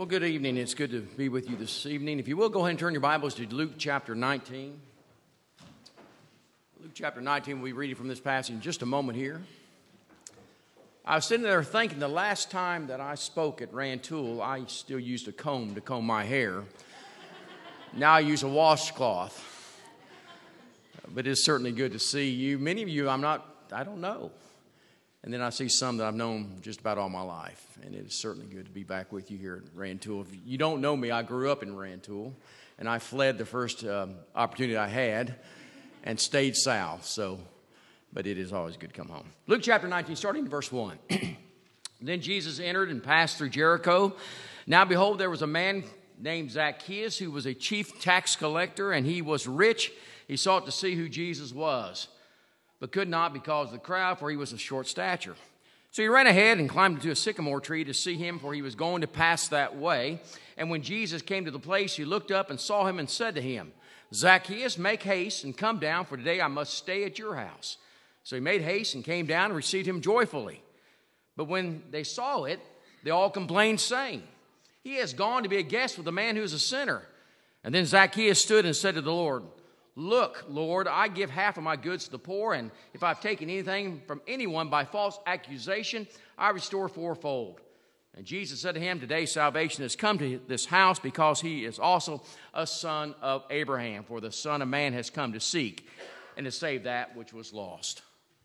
Well, good evening. It's good to be with you this evening. If you will, go ahead and turn your Bibles to Luke chapter 19. Luke chapter 19, we'll be reading from this passage in just a moment here. I was sitting there thinking the last time that I spoke at Rantoul, I still used a comb to comb my hair. Now I use a washcloth. But it's certainly good to see you. Many of you, I don't know. And then I see some that I've known just about all my life. And it is certainly good to be back with you here at Rantoul. If you don't know me, I grew up in Rantoul. And I fled the first opportunity I had and stayed south. But it is always good to come home. Luke chapter 19, starting in verse 1. Then Jesus entered and passed through Jericho. Now behold, there was a man named Zacchaeus who was a chief tax collector, and he was rich. He sought to see who Jesus was, but could not because of the crowd, for he was of short stature. So he ran ahead and climbed into a sycamore tree to see him, for he was going to pass that way. And when Jesus came to the place, he looked up and saw him and said to him, Zacchaeus, make haste and come down, for today I must stay at your house. So he made haste and came down and received him joyfully. But when they saw it, they all complained, saying, he has gone to be a guest with a man who is a sinner. And then Zacchaeus stood and said to the Lord, Look, Lord, I give half of my goods to the poor, and if I've taken anything from anyone by false accusation, I restore fourfold. And Jesus said to him, Today salvation has come to this house, because he is also a son of Abraham. For the Son of Man has come to seek and to save that which was lost.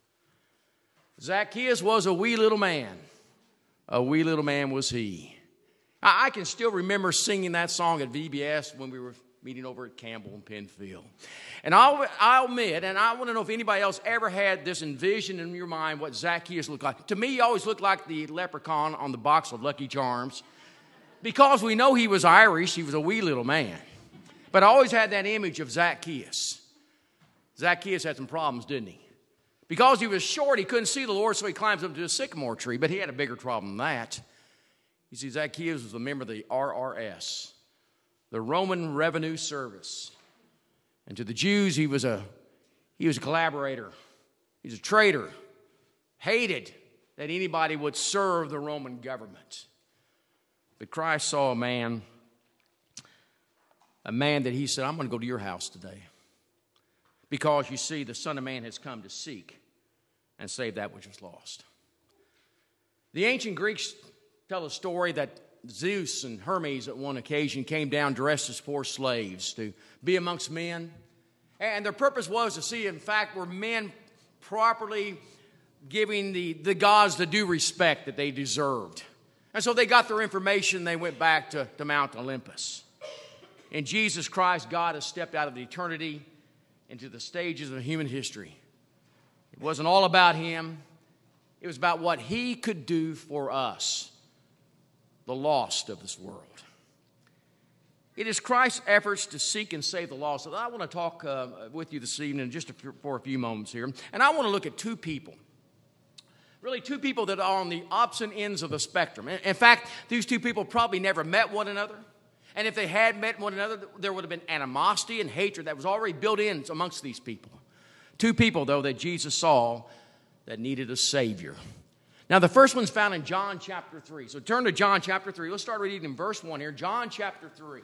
Zacchaeus was a wee little man. A wee little man was he. I can still remember singing that song at VBS when we were meeting over at Campbell and Penfield. And I'll admit, and I want to know if anybody else ever had this envision in your mind what Zacchaeus looked like. To me, he always looked like the leprechaun on the box of Lucky Charms. Because we know he was Irish, he was a wee little man. But I always had that image of Zacchaeus. Zacchaeus had some problems, didn't he? Because he was short, he couldn't see the Lord, so he climbs up to a sycamore tree. But he had a bigger problem than that. You see, Zacchaeus was a member of the RRS, the Roman Revenue Service. And to the Jews, he was a collaborator. He's a traitor. Hated that anybody would serve the Roman government. But Christ saw a man that he said, I'm going to go to your house today. Because you see, the Son of Man has come to seek and save that which was lost. The ancient Greeks tell a story that Zeus and Hermes at one occasion came down dressed as poor slaves to be amongst men. And their purpose was to see, in fact, were men properly giving the gods the due respect that they deserved. And so they got their information, they went back to Mount Olympus. In Jesus Christ, God has stepped out of eternity into the stages of human history. It wasn't all about him. It was about what he could do for us, the lost of this world. It is Christ's efforts to seek and save the lost that I want to talk with you this evening just for a few moments here. And I want to look at two people. Really, two people that are on the opposite ends of the spectrum. In fact, these two people probably never met one another. And if they had met one another, there would have been animosity and hatred that was already built in amongst these people. Two people, though, that Jesus saw that needed a Savior. Now, the first one's found in John chapter 3. So turn to John chapter 3. Let's start reading in verse 1 here. John chapter 3.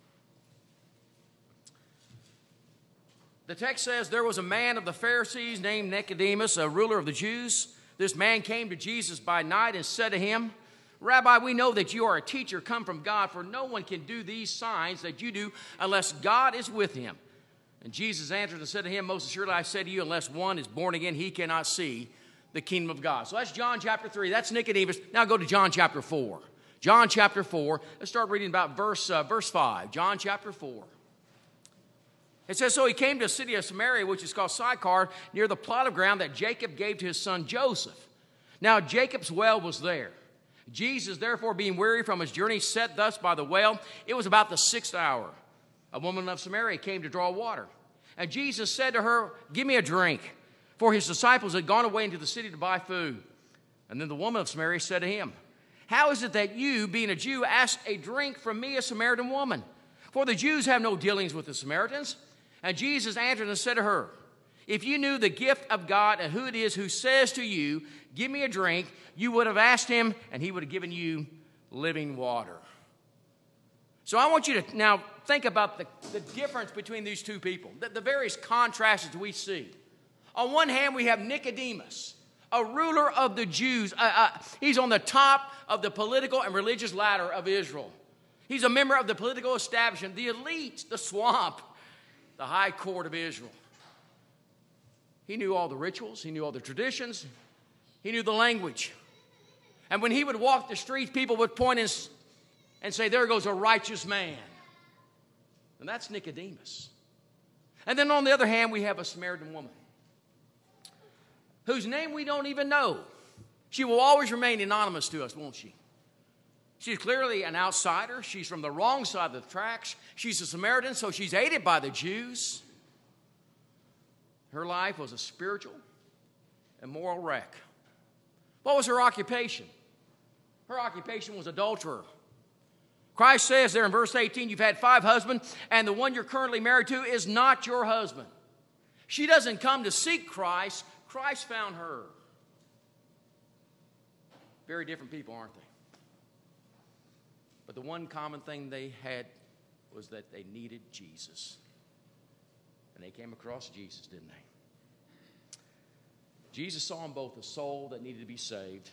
The text says, There was a man of the Pharisees named Nicodemus, a ruler of the Jews. This man came to Jesus by night and said to him, Rabbi, we know that you are a teacher come from God, for no one can do these signs that you do unless God is with him. And Jesus answered and said to him, Most assuredly I say to you, unless one is born again, he cannot see the kingdom of God. So that's John chapter 3. That's Nicodemus. Now go to John chapter 4. John chapter 4. Let's start reading about verse 5. John chapter 4. It says, So he came to a city of Samaria, which is called Sychar, near the plot of ground that Jacob gave to his son Joseph. Now Jacob's well was there. Jesus, therefore, being weary from his journey, sat thus by the well. It was about the 6th hour. A woman of Samaria came to draw water. And Jesus said to her, Give me a drink. For his disciples had gone away into the city to buy food. And then the woman of Samaria said to him, How is it that you, being a Jew, ask a drink from me, a Samaritan woman? For the Jews have no dealings with the Samaritans. And Jesus answered and said to her, If you knew the gift of God and who it is who says to you, Give me a drink, you would have asked him, and he would have given you living water. So I want you to now think about the difference between these two people, the various contrasts that we see. On one hand, we have Nicodemus, a ruler of the Jews. He's on the top of the political and religious ladder of Israel. He's a member of the political establishment, the elite, the swamp, the high court of Israel. He knew all the rituals. He knew all the traditions. He knew the language. And when he would walk the streets, people would point and say, there goes a righteous man. And that's Nicodemus. And then on the other hand, we have a Samaritan woman whose name we don't even know. She will always remain anonymous to us, won't she? She's clearly an outsider. She's from the wrong side of the tracks. She's a Samaritan, so she's hated by the Jews. Her life was a spiritual and moral wreck. What was her occupation? Her occupation was adulterer. Christ says there in verse 18, you've had 5 husbands, and the one you're currently married to is not your husband. She doesn't come to seek Christ. Christ found her. Very different people, aren't they? But the one common thing they had was that they needed Jesus. And they came across Jesus, didn't they? Jesus saw in both a soul that needed to be saved.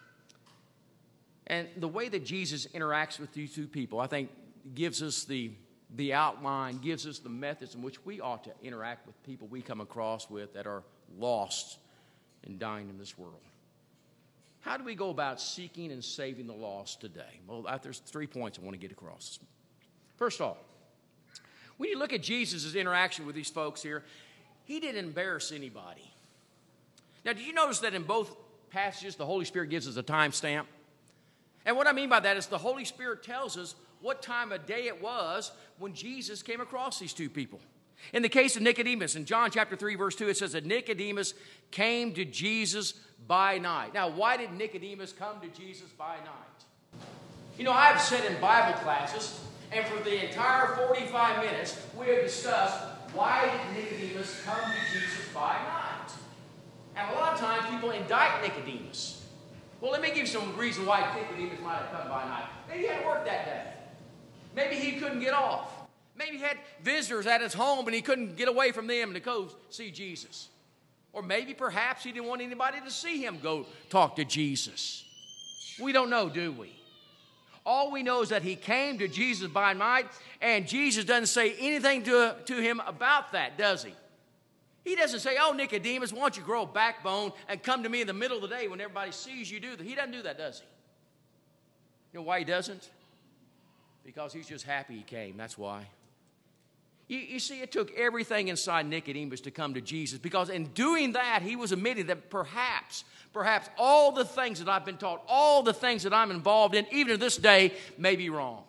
And the way that Jesus interacts with these two people, I think, gives us the outline, gives us the methods in which we ought to interact with people we come across with that are lost and dying in this world. How do we go about seeking and saving the lost today? Well, there's 3 points I want to get across. First of all, when you look at Jesus' interaction with these folks here, he didn't embarrass anybody. Now, did you notice that in both passages, the Holy Spirit gives us a timestamp? And what I mean by that is the Holy Spirit tells us what time of day it was when Jesus came across these two people. In the case of Nicodemus, in John chapter 3, verse 2, it says that Nicodemus came to Jesus by night. Now, why did Nicodemus come to Jesus by night? You know, I've said in Bible classes, and for the entire 45 minutes, we have discussed why did Nicodemus come to Jesus by night? And a lot of times people indict Nicodemus. Well, let me give you some reason why Nicodemus might have come by night. Maybe he had to work that day. Maybe he couldn't get off. Maybe he had visitors at his home and he couldn't get away from them to go see Jesus. Or maybe perhaps he didn't want anybody to see him go talk to Jesus. We don't know, do we? All we know is that he came to Jesus by night, and Jesus doesn't say anything to him about that, does he? He doesn't say, oh, Nicodemus, why don't you grow a backbone and come to me in the middle of the day when everybody sees you do that. He doesn't do that, does he? You know why he doesn't? Because he's just happy he came. That's why. You see, it took everything inside Nicodemus to come to Jesus, because in doing that, he was admitting that perhaps all the things that I've been taught, all the things that I'm involved in, even to this day, may be wrong.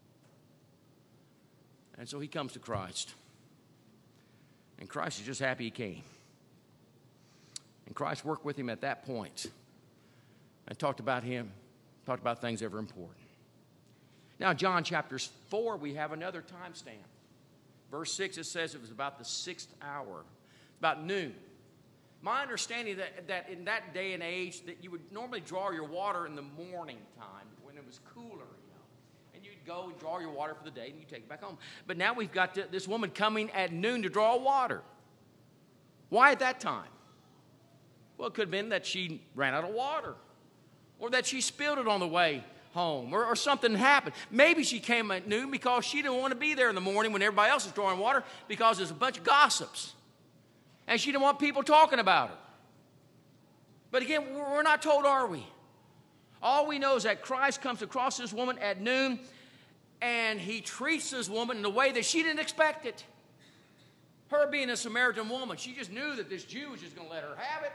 And so he comes to Christ. And Christ is just happy he came. And Christ worked with him at that point and talked about things that were important. Now, John chapter 4, we have another timestamp. Verse 6, it says it was about the 6th hour, about noon. My understanding that in that day and age that you would normally draw your water in the morning time when it was cooler, and you'd go and draw your water for the day and you take it back home. But now we've got this woman coming at noon to draw water. Why at that time? Well, it could have been that she ran out of water, or that she spilled it on the way home, or something happened. Maybe she came at noon because she didn't want to be there in the morning when everybody else is drawing water, because there's a bunch of gossips. And she didn't want people talking about her. But again, we're not told, are we? All we know is that Christ comes across this woman at noon, and he treats this woman in a way that she didn't expect it. Her being a Samaritan woman, she just knew that this Jew was just going to let her have it.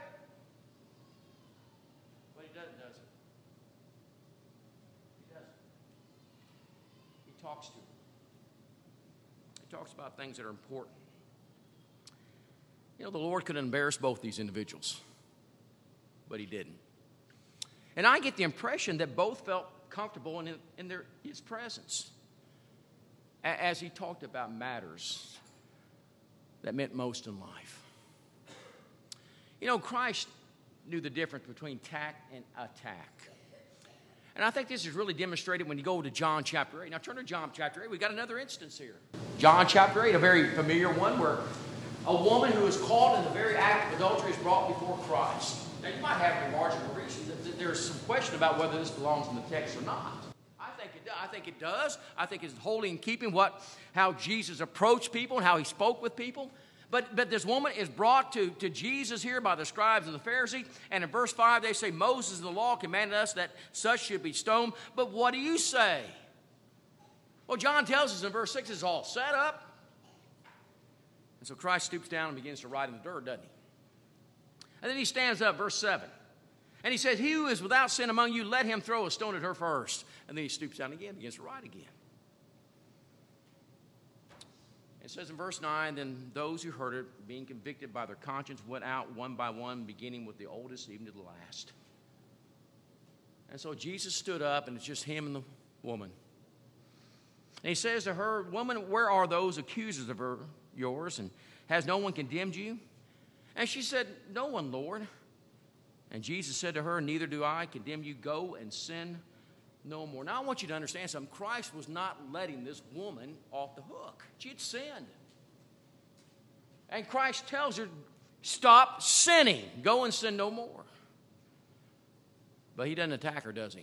But he doesn't, does he? He doesn't. He talks to her. He talks about things that are important. You know, the Lord could embarrass both these individuals, but he didn't. And I get the impression that both felt comfortable in his presence as he talked about matters that meant most in life. You know, Christ knew the difference between tact and attack. And I think this is really demonstrated when you go to John chapter 8. Now turn to John chapter 8. We've got another instance here. John chapter 8, a very familiar one where a woman who is caught in the very act of adultery is brought before Christ. Now you might have your marginal reason that there's some question about whether this belongs in the text or not. I think it does. I think it's wholly in keeping how Jesus approached people and how he spoke with people. But this woman is brought to Jesus here by the scribes and the Pharisees. And in verse 5, they say, Moses in the law commanded us that such should be stoned. But what do you say? Well, John tells us in verse 6, it's all set up. And so Christ stoops down and begins to write in the dirt, doesn't he? And then he stands up, verse 7. And he says, he who is without sin among you, let him throw a stone at her first. And then he stoops down again, begins to write again. It says in verse 9, then those who heard it, being convicted by their conscience, went out one by one, beginning with the oldest, even to the last. And so Jesus stood up, and it's just him and the woman. And he says to her, woman, where are those accusers of yours? And has no one condemned you? And she said, no one, Lord. And Jesus said to her, neither do I condemn you. Go and sin no more. Now, I want you to understand something. Christ was not letting this woman off the hook. She had sinned. And Christ tells her, stop sinning. Go and sin no more. But he doesn't attack her, does he?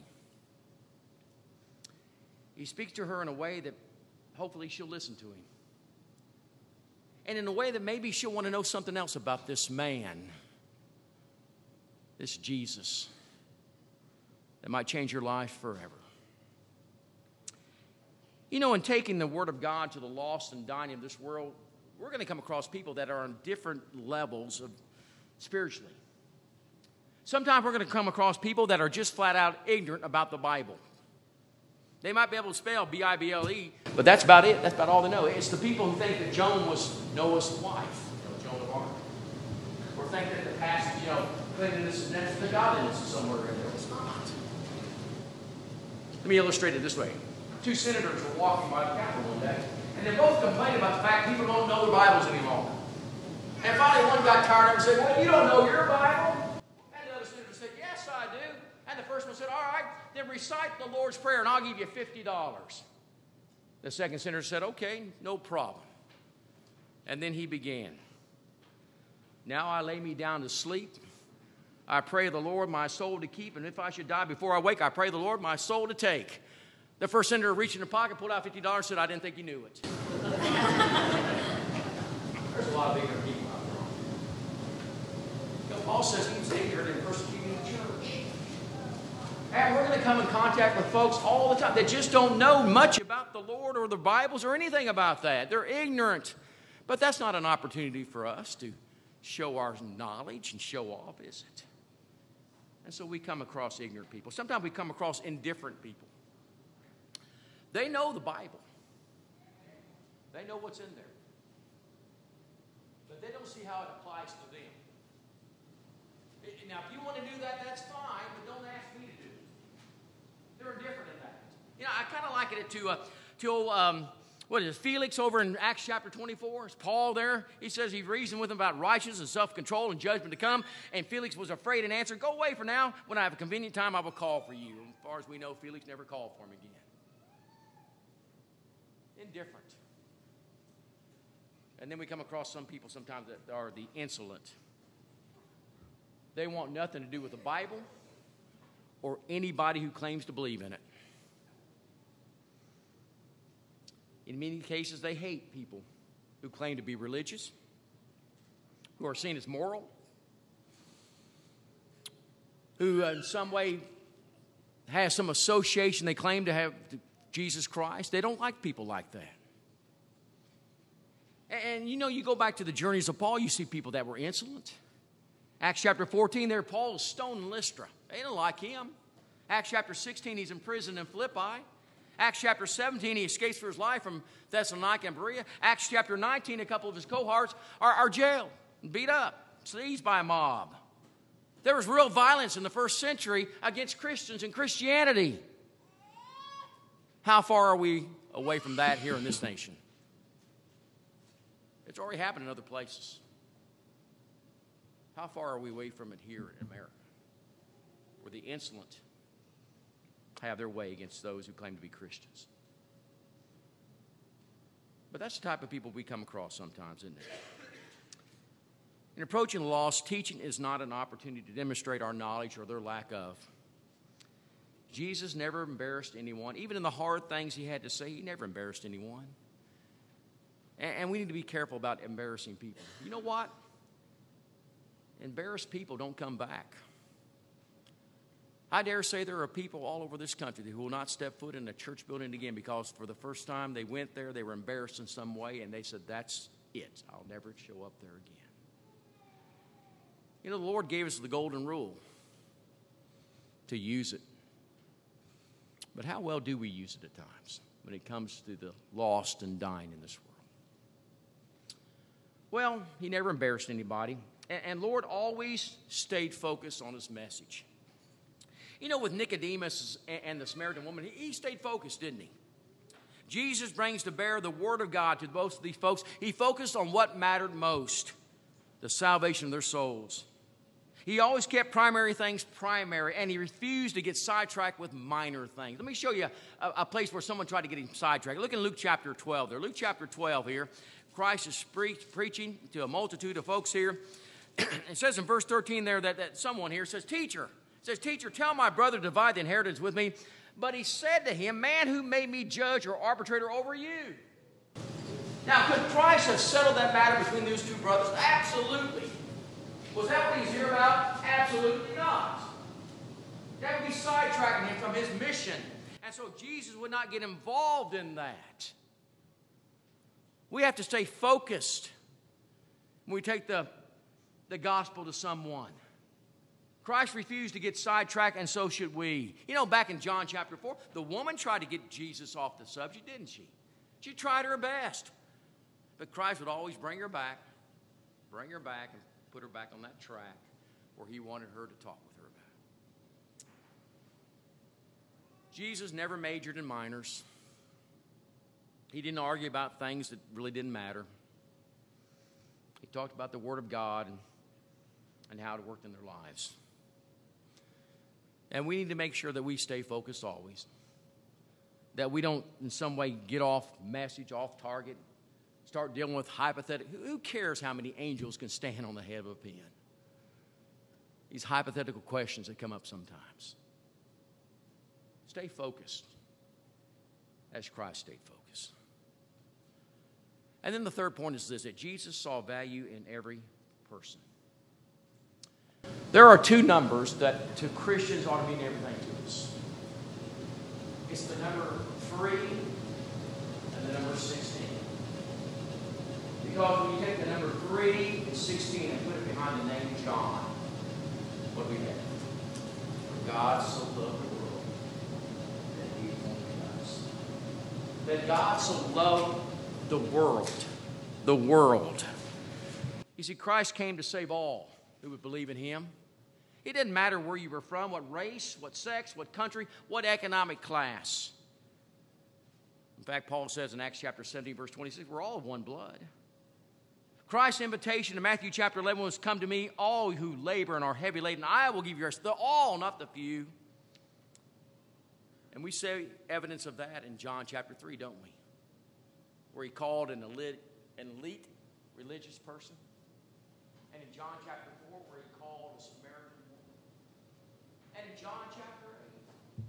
He speaks to her in a way that hopefully she'll listen to him. And in a way that maybe she'll want to know something else about this man, this Jesus, that might change your life forever. You know, in taking the Word of God to the lost and dying of this world, we're going to come across people that are on different levels of spiritually. Sometimes we're going to come across people that are just flat out ignorant about the Bible. They might be able to spell B-I-B-L-E, but that's about it. That's about all they know. It's the people who think that Joan was Noah's wife, Joan of Arc. Or think that the passage, cleanliness and next to the godliness is somewhere in there. It's not. Let me illustrate it this way. Two senators were walking by the Capitol one day, and they both complained about the fact people don't know their Bibles any longer. And finally one got tired of it and said, well, you don't know your Bible? And the other senator said, yes, I do. And the first one said, all right, then recite the Lord's Prayer and I'll give you $50. The second senator said, okay, no problem. And then he began. Now I lay me down to sleep. I pray the Lord my soul to keep, and if I should die before I wake, I pray the Lord my soul to take. The first senator reached in the pocket, pulled out $50, and said, I didn't think you knew it. There's a lot of ignorant people out there. Paul says he was ignorant and persecuting the church. And we're going to come in contact with folks all the time that just don't know much about the Lord or the Bibles or anything about that. They're ignorant. But that's not an opportunity for us to show our knowledge and show off, is it? And so we come across ignorant people. Sometimes we come across indifferent people. They know the Bible. They know what's in there. But they don't see how it applies to them. Now, if you want to do that, that's fine, but don't ask me to do it. They're indifferent in that. I kind of liken it to what is it, Felix over in Acts chapter 24? It's Paul there. He says he reasoned with him about righteousness and self-control and judgment to come. And Felix was afraid and answered, go away for now. When I have a convenient time, I will call for you. And as far as we know, Felix never called for him again. Indifferent. And then we come across some people sometimes that are the insolent. They want nothing to do with the Bible or anybody who claims to believe in it. In many cases, they hate people who claim to be religious, who are seen as moral, who in some way has some association they claim to have to Jesus Christ. They don't like people like that. And you go back to the journeys of Paul, you see people that were insolent. Acts chapter 14, there Paul is stoned in Lystra. They didn't like him. Acts chapter 16, he's in prison in Philippi. Acts chapter 17, he escapes for his life from Thessalonica and Berea. Acts chapter 19, a couple of his cohorts are jailed and beat up, seized by a mob. There was real violence in the first century against Christians and Christianity. How far are we away from that here in this nation? It's already happened in other places. How far are we away from it here in America? Where the insolent have their way against those who claim to be Christians. But that's the type of people we come across sometimes, isn't it? In approaching the lost, teaching is not an opportunity to demonstrate our knowledge or their lack of. Jesus never embarrassed anyone. Even in the hard things he had to say, he never embarrassed anyone. And we need to be careful about embarrassing people. You know what? Embarrassed people don't come back. I dare say there are people all over this country who will not step foot in a church building again because for the first time they went there, they were embarrassed in some way, and they said, that's it. I'll never show up there again. You know, the Lord gave us the golden rule to use it. But how well do we use it at times when it comes to the lost and dying in this world? Well, he never embarrassed anybody. And Lord always stayed focused on his message. You know, with Nicodemus and the Samaritan woman, he stayed focused, didn't he? Jesus brings to bear the Word of God to both of these folks. He focused on what mattered most, the salvation of their souls. He always kept primary things primary, and he refused to get sidetracked with minor things. Let me show you a place where someone tried to get him sidetracked. Look in Luke chapter 12 there. Luke chapter 12 here. Christ is preaching to a multitude of folks here. It says in verse 13 there that someone here says, Teacher, tell my brother to divide the inheritance with me. But he said to him, Man, who made me judge or arbitrator over you? Now, could Christ have settled that matter between those two brothers? Absolutely. Was that what he's here about? Absolutely not. That would be sidetracking him from his mission. And so Jesus would not get involved in that. We have to stay focused when we take the gospel to someone. Christ refused to get sidetracked, and so should we. You know, back in John chapter 4, the woman tried to get Jesus off the subject, didn't she? She tried her best. But Christ would always bring her back and put her back on that track where he wanted her to talk with her about. Jesus never majored in minors. He didn't argue about things that really didn't matter. He talked about the Word of God and how it worked in their lives. And we need to make sure that we stay focused always. That we don't in some way get off message, off target, start dealing with hypothetical. Who cares how many angels can stand on the head of a pin? These hypothetical questions that come up sometimes. Stay focused as Christ stayed focused. And then the third point is this, that Jesus saw value in every person. There are two numbers that to Christians ought to mean everything to us. It's the number 3 and the number 16. Because when you take the number 3 and 16 and put it behind the name John, what do we have? For God so loved the world that he gave us. That God so loved the world. The world. You see, Christ came to save all who would believe in him. It didn't matter where you were from, what race, what sex, what country, what economic class. In fact, Paul says in Acts chapter 17, verse 26, we're all of one blood. Christ's invitation in Matthew chapter 11 was, Come to me, all who labor and are heavy laden. I will give you rest. The all, not the few. And we see evidence of that in John chapter 3, don't we? Where he called an elite religious person. And in John chapter 4, where he called a Samaritan woman. And in John chapter 8,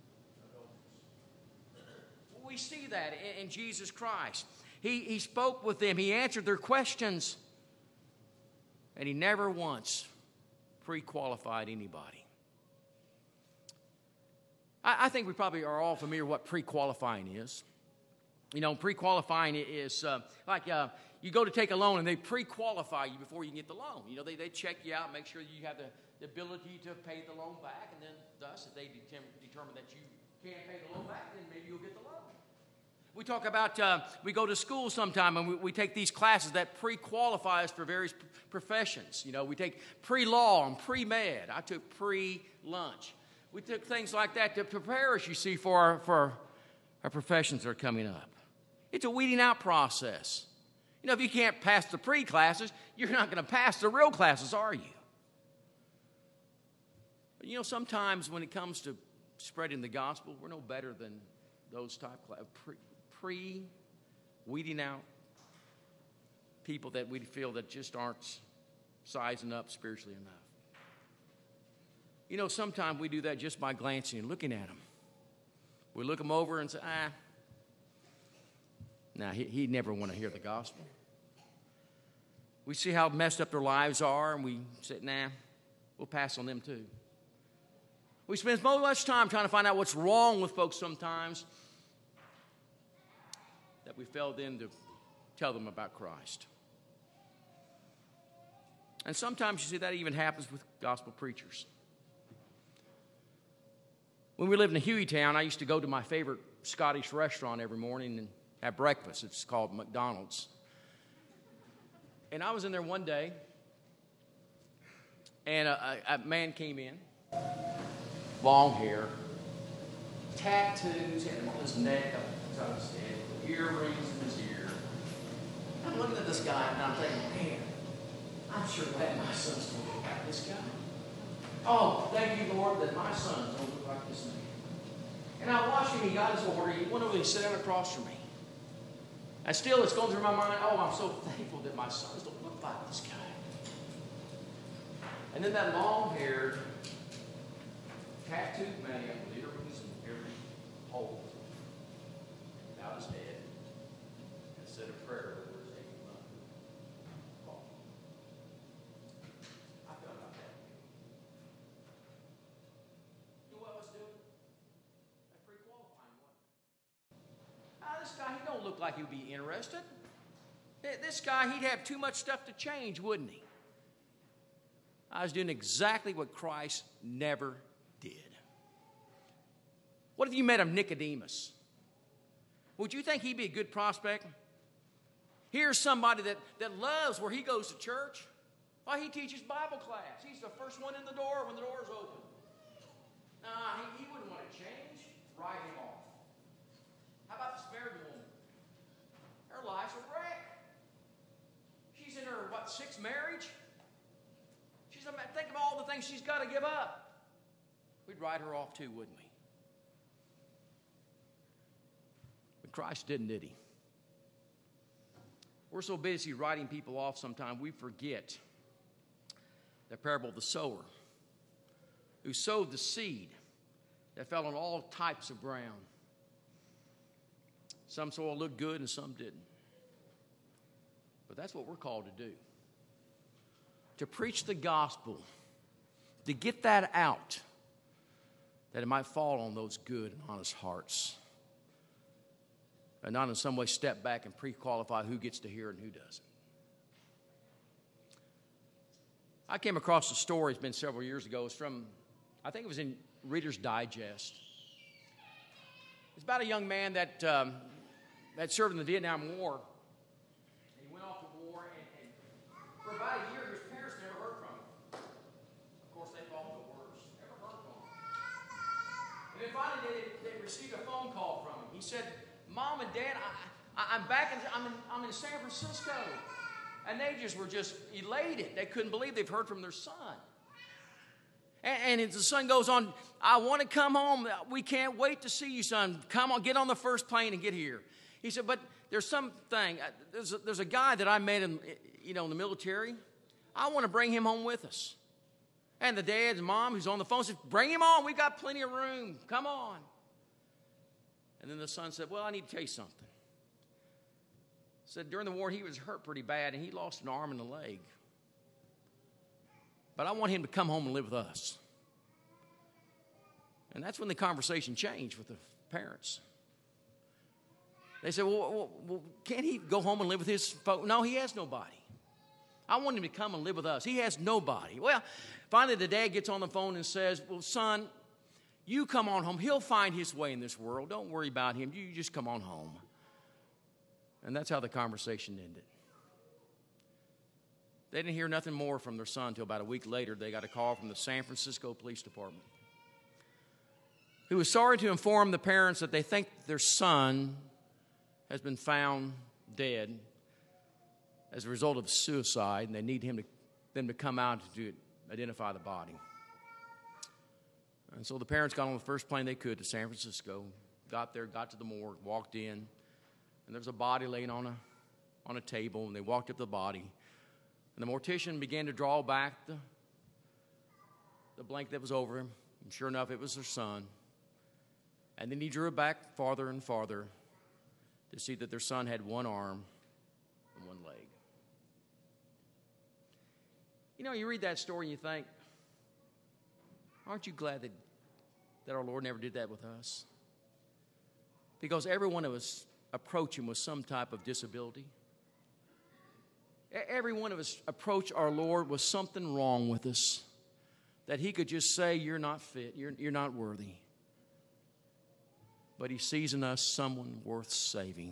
adulterers. We see that in Jesus Christ. He spoke with them. He answered their questions. And he never once pre-qualified anybody. I think we probably are all familiar with what pre-qualifying is. You know, pre-qualifying is like you go to take a loan and they pre-qualify you before you can get the loan. You know, they check you out, make sure you have the ability to pay the loan back, and then thus, if they determine that you can't pay the loan back, then maybe you'll get the loan. We talk about, we go to school sometime and we take these classes that pre-qualify us for various professions. You know, we take pre-law and pre-med. I took pre-lunch. We took things like that to prepare us, you see, for our professions that are coming up. It's a weeding out process. You know, if you can't pass the pre-classes, you're not going to pass the real classes, are you? But, you know, sometimes when it comes to spreading the gospel, we're no better than those type of weeding out people that we feel that just aren't sizing up spiritually enough. You know, sometimes we do that just by glancing and looking at them. We look them over and say, nah, he'd never want to hear the gospel. We see how messed up their lives are, and we say, nah, we'll pass on them too. We spend so much time trying to find out what's wrong with folks sometimes that we fail then to tell them about Christ. And sometimes you see that even happens with gospel preachers. When we lived in Hueytown, I used to go to my favorite Scottish restaurant every morning and have breakfast. It's called McDonald's. And I was in there one day, and a man came in, long hair, tattoos, had him on his neck, up to his head, earrings in his ear. I'm looking at this guy, and I'm thinking, man, I'm sure glad my sons don't look like this guy. Oh, thank you, Lord, that my sons don't look like this man. And I watched him, he got his order, he went over and sat down across from me. And still it's going through my mind, oh, I'm so thankful that my sons don't look like this guy. And then that long-haired, tattooed man with earrings and every hole without his head and said a prayer over his 8-month. I felt about that. You know what I was doing? That's pretty qualifying, wasn't it? This guy, he don't look like he'd be interested. This guy, he'd have too much stuff to change, wouldn't he? I was doing exactly what Christ never did. What if you met a Nicodemus? Would you think he'd be a good prospect? Here's somebody that loves where he goes to church. Why, he teaches Bible class. He's the first one in the door when the door's open. He wouldn't want to change. Write him off. How about the Samaritan woman? Her life's a wreck. She's in her, sixth marriage? Think of all the things she's got to give up. We'd write her off too, wouldn't we? But Christ didn't, did he? We're so busy writing people off sometimes we forget the parable of the sower who sowed the seed that fell on all types of ground. Some soil looked good and some didn't. But that's what we're called to do. To preach the gospel, to get that out, that it might fall on those good and honest hearts. And not in some way step back and pre-qualify who gets to hear it and who doesn't. I came across a story, it's been several years ago. It's from, I think it was in Reader's Digest. It's about a young man that served in the Vietnam War. And he went off to war, and for about a year, his parents never heard from him. Of course, they thought the worst. Never heard from him. And then finally, they received a phone call from him. He said, Mom and Dad, I'm back I'm in San Francisco. And they were just elated. They couldn't believe they've heard from their son. And the son goes on, I want to come home. We can't wait to see you, son. Come on, get on the first plane and get here. He said, but there's something. There's a guy that I met in the military. I want to bring him home with us. And the dad and mom who's on the phone said, bring him on. We got plenty of room. Come on. And then the son said, well, I need to tell you something. He said during the war he was hurt pretty bad and he lost an arm and a leg. But I want him to come home and live with us. And that's when the conversation changed with the parents. They said, well, can't he go home and live with his folks? No, he has nobody. I want him to come and live with us. He has nobody. Well, finally the dad gets on the phone and says, well, son, you come on home. He'll find his way in this world. Don't worry about him. You just come on home. And that's how the conversation ended. They didn't hear nothing more from their son until about a week later. They got a call from the San Francisco Police Department, who was sorry to inform the parents that they think their son has been found dead as a result of suicide, and they need them to come out to identify the body. And so the parents got on the first plane they could to San Francisco, got there, got to the morgue, walked in, and there was a body laying on a table, and they walked up to the body. And the mortician began to draw back the blanket that was over him, and sure enough, it was their son. And then he drew it back farther and farther to see that their son had one arm and one leg. You know, you read that story and you think, aren't you glad that our Lord never did that with us? Because every one of us approach Him with some type of disability. Every one of us approach our Lord with something wrong with us that He could just say, you're not fit, you're not worthy. But He sees in us someone worth saving.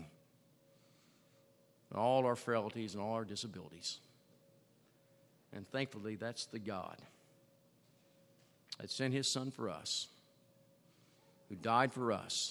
All our frailties and all our disabilities. And thankfully, that's the God that sent His Son for us, who died for us,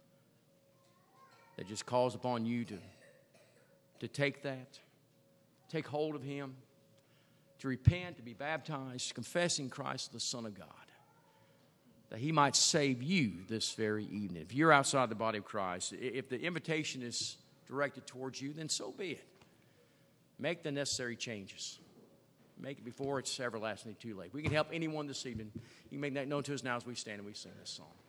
that just calls upon you to take that, take hold of Him, to repent, to be baptized, confessing Christ the Son of God, that He might save you this very evening. If you're outside the body of Christ, if the invitation is directed towards you, then so be it. Make the necessary changes. Make it before it's everlastingly too late. We can help anyone this evening. You can make that known to us now as we stand and we sing this song.